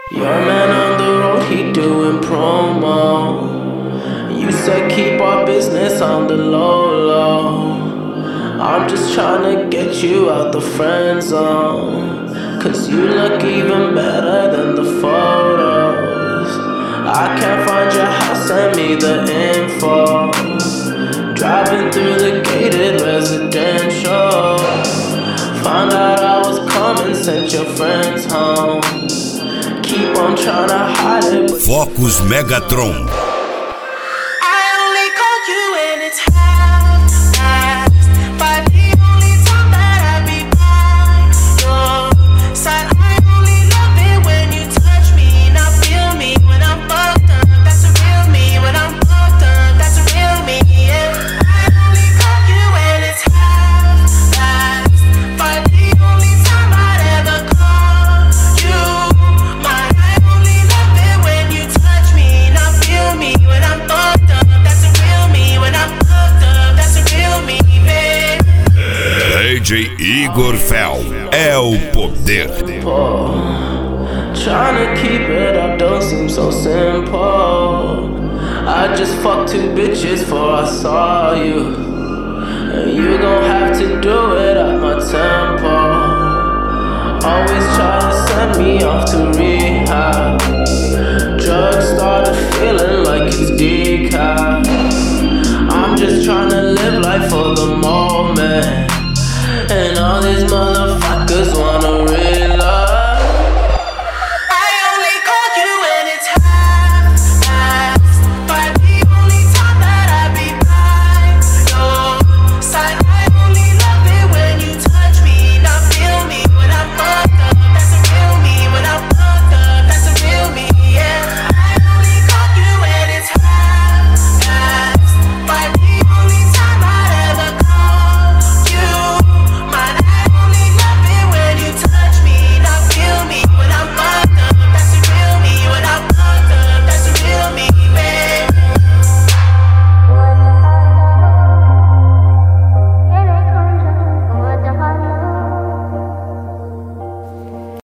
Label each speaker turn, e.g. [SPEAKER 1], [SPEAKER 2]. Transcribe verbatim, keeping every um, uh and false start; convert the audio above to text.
[SPEAKER 1] Your man on the road, he doing promo. You said keep our business on the low low. I'm just tryna get you out the friend zone, cause you look even better than the photos. I can't find your house, send me the info. Driving through the gated residential, found out I was coming, sent your friends home. Keep on tryna hide it, but
[SPEAKER 2] Focus Megatron.
[SPEAKER 3] I only call you when it's half past five. The only time that I be by your side. I only love it when you touch me, not feel me when I'm fucked up. That's a real me. When I'm fucked up, that's a real me. Yeah. I only call you when it's half past five. The only time I'd ever call you mine. I only love it when you touch me, not feel me when I'm fucked up. That's a real me. When I'm fucked up, that's a real me, babe.
[SPEAKER 2] D J Igor Fel é o poder.
[SPEAKER 1] tryna keep it up don't seem so simple. I just fucked two bitches before I saw you, and you gon' have to do it at my tempo. Always try to send me off to read